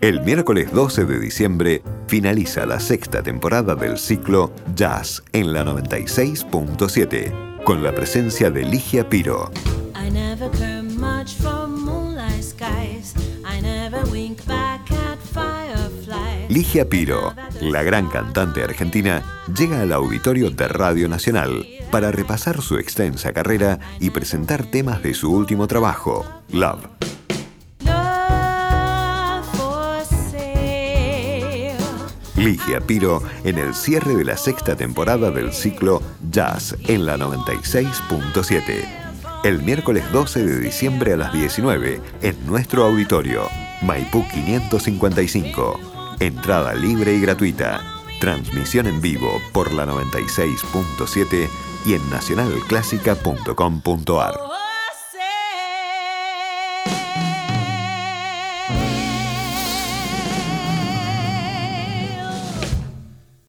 El miércoles 12 de diciembre finaliza la sexta temporada del ciclo Jazz en la 96.7, con la presencia de Ligia Piro. I never care much for moonlight skies. I never wink back at fireflies. Ligia Piro, la gran cantante argentina, llega al auditorio de Radio Nacional para repasar su extensa carrera y presentar temas de su último trabajo, Love. Ligia Piro en el cierre de la sexta temporada del ciclo Jazz en la 96.7. El miércoles 12 de diciembre a las 19 en nuestro auditorio, Maipú 555. Entrada libre y gratuita. Transmisión en vivo por la 96.7 y en nacionalclásica.com.ar.